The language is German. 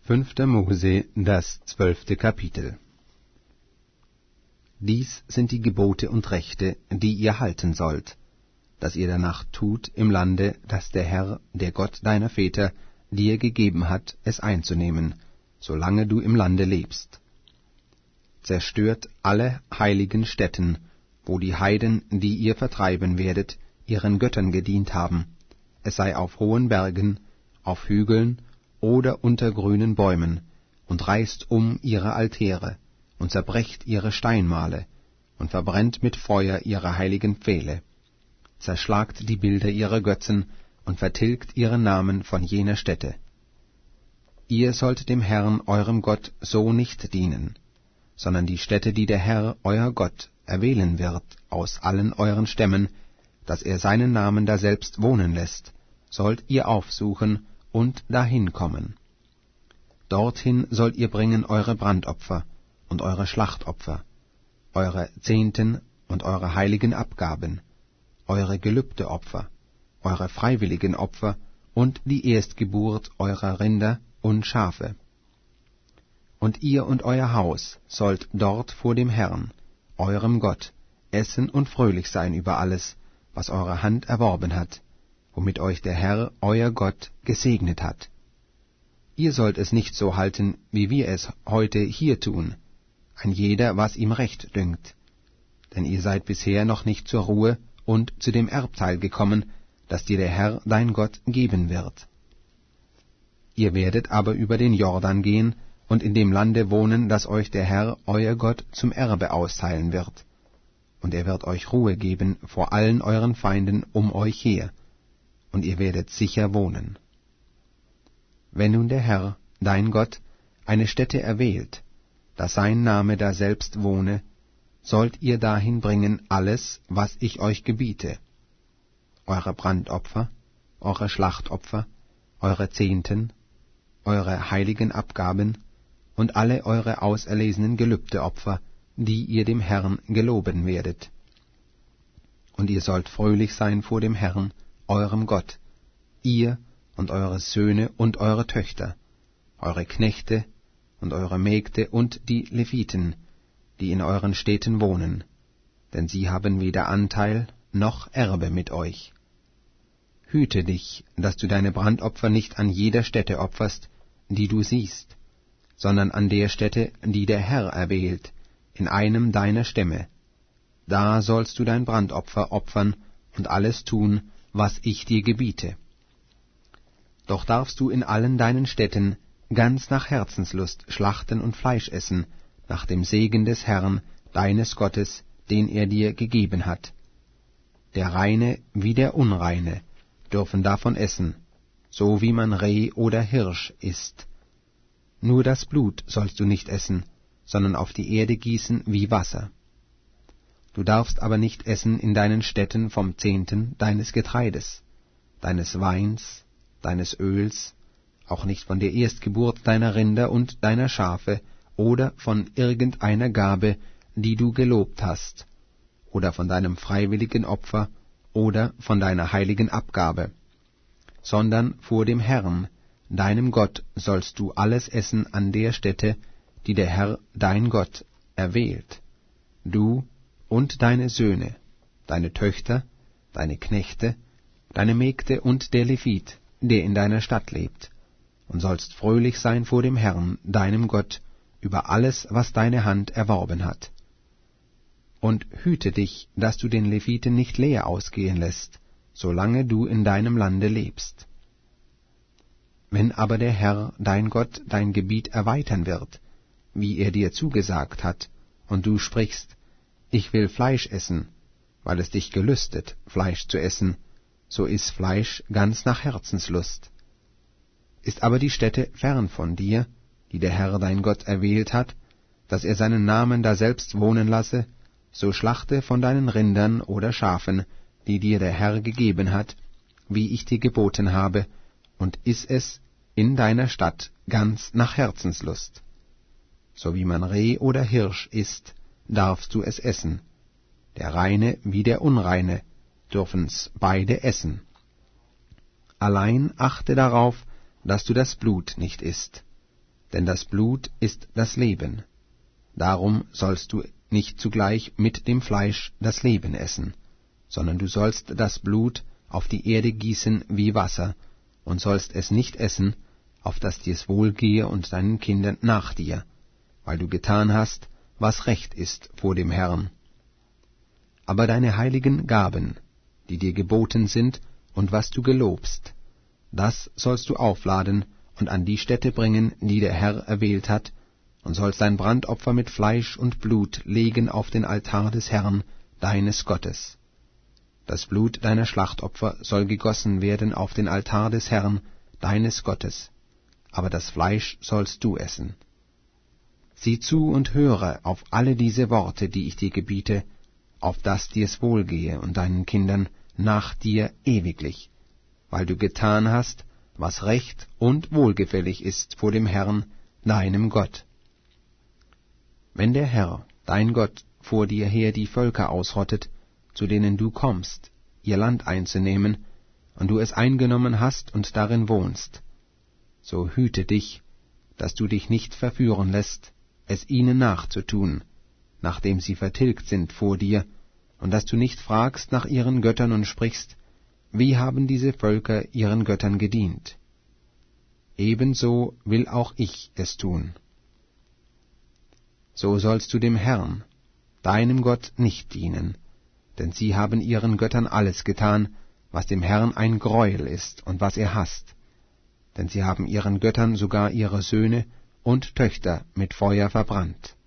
5. Mose, das 12. Kapitel. Dies sind die Gebote und Rechte, die ihr halten sollt, dass ihr danach tut im Lande, das der Herr, der Gott deiner Väter, dir gegeben hat, es einzunehmen, solange du im Lande lebst. Zerstört alle heiligen Stätten, wo die Heiden, die ihr vertreiben werdet, ihren Göttern gedient haben, es sei auf hohen Bergen, auf Hügeln oder unter grünen Bäumen, und reißt um ihre Altäre, und zerbrecht ihre Steinmale, und verbrennt mit Feuer ihre heiligen Pfähle. Zerschlagt die Bilder ihrer Götzen, und vertilgt ihren Namen von jener Stätte. Ihr sollt dem Herrn, eurem Gott, so nicht dienen, sondern die Stätte, die der Herr, euer Gott, erwählen wird aus allen euren Stämmen, dass er seinen Namen daselbst wohnen lässt, sollt ihr aufsuchen und dahin kommen. Dorthin sollt ihr bringen eure Brandopfer und eure Schlachtopfer, eure Zehnten und eure heiligen Abgaben, eure Gelübdeopfer, eure freiwilligen Opfer und die Erstgeburt eurer Rinder und Schafe. Und ihr und euer Haus sollt dort vor dem Herrn, eurem Gott, essen und fröhlich sein über alles, was eure Hand erworben hat, womit euch der Herr, euer Gott, gesegnet hat. Ihr sollt es nicht so halten, wie wir es heute hier tun, ein jeder, was ihm recht dünkt. Denn ihr seid bisher noch nicht zur Ruhe und zu dem Erbteil gekommen, das dir der Herr, dein Gott, geben wird. Ihr werdet aber über den Jordan gehen und in dem Lande wohnen, das euch der Herr, euer Gott, zum Erbe austeilen wird. Und er wird euch Ruhe geben vor allen euren Feinden um euch her, und ihr werdet sicher wohnen. Wenn nun der Herr, dein Gott, eine Stätte erwählt, dass sein Name daselbst wohne, sollt ihr dahin bringen alles, was ich euch gebiete: eure Brandopfer, eure Schlachtopfer, eure Zehnten, eure heiligen Abgaben und alle eure auserlesenen Gelübdeopfer, die ihr dem Herrn geloben werdet. Und ihr sollt fröhlich sein vor dem Herrn, eurem Gott, ihr und eure Söhne und eure Töchter, eure Knechte und eure Mägde und die Leviten, die in euren Städten wohnen, denn sie haben weder Anteil noch Erbe mit euch. Hüte dich, dass du deine Brandopfer nicht an jeder Stätte opferst, die du siehst, sondern an der Stätte, die der Herr erwählt, in einem deiner Stämme. Da sollst du dein Brandopfer opfern und alles tun, was ich dir gebiete. Doch darfst du in allen deinen Städten ganz nach Herzenslust schlachten und Fleisch essen, nach dem Segen des Herrn, deines Gottes, den er dir gegeben hat. Der Reine wie der Unreine dürfen davon essen, so wie man Reh oder Hirsch isst. Nur das Blut sollst du nicht essen, sondern auf die Erde gießen wie Wasser. Du darfst aber nicht essen in deinen Städten vom Zehnten deines Getreides, deines Weins, deines Öls, auch nicht von der Erstgeburt deiner Rinder und deiner Schafe oder von irgendeiner Gabe, die du gelobt hast, oder von deinem freiwilligen Opfer oder von deiner heiligen Abgabe, sondern vor dem Herrn, deinem Gott, sollst du alles essen an der Stätte, die der Herr, dein Gott, erwählt, du und deine Söhne, deine Töchter, deine Knechte, deine Mägde und der Levit, der in deiner Stadt lebt, und sollst fröhlich sein vor dem Herrn, deinem Gott, über alles, was deine Hand erworben hat. Und hüte dich, dass du den Leviten nicht leer ausgehen lässt, solange du in deinem Lande lebst. Wenn aber der Herr, dein Gott, dein Gebiet erweitern wird, wie er dir zugesagt hat, und du sprichst: Ich will Fleisch essen, weil es dich gelüstet, Fleisch zu essen, so iss Fleisch ganz nach Herzenslust. Ist aber die Stätte fern von dir, die der Herr dein Gott erwählt hat, dass er seinen Namen daselbst wohnen lasse, so schlachte von deinen Rindern oder Schafen, die dir der Herr gegeben hat, wie ich dir geboten habe, und iss es in deiner Stadt ganz nach Herzenslust. So wie man Reh oder Hirsch isst, darfst du es essen. Der Reine wie der Unreine dürfen's beide essen. Allein achte darauf, dass du das Blut nicht isst. denn das Blut ist das Leben. Darum sollst du nicht zugleich mit dem Fleisch das Leben essen, sondern du sollst das Blut auf die Erde gießen wie Wasser, und sollst es nicht essen, auf dass dir's wohlgehe und deinen Kindern nach dir, weil du getan hast, was recht ist vor dem Herrn. Aber deine heiligen Gaben, die dir geboten sind, und was du gelobst, das sollst du aufladen und an die Stätte bringen, die der Herr erwählt hat, und sollst dein Brandopfer mit Fleisch und Blut legen auf den Altar des Herrn, deines Gottes. Das Blut deiner Schlachtopfer soll gegossen werden auf den Altar des Herrn, deines Gottes, aber das Fleisch sollst du essen. Sieh zu und höre auf alle diese Worte, die ich dir gebiete, auf dass dir's wohlgehe und deinen Kindern nach dir ewiglich, weil du getan hast, was recht und wohlgefällig ist vor dem Herrn, deinem Gott. Wenn der Herr, dein Gott, vor dir her die Völker ausrottet, zu denen du kommst, ihr Land einzunehmen, und du es eingenommen hast und darin wohnst, so hüte dich, dass du dich nicht verführen lässt, es ihnen nachzutun, nachdem sie vertilgt sind vor dir, und dass du nicht fragst nach ihren Göttern und sprichst, wie haben diese Völker ihren Göttern gedient? Ebenso will auch ich es tun. So sollst du dem Herrn, deinem Gott, nicht dienen, denn sie haben ihren Göttern alles getan, was dem Herrn ein Greuel ist und was er hasst, denn sie haben ihren Göttern sogar ihre Söhne und Töchter mit Feuer verbrannt.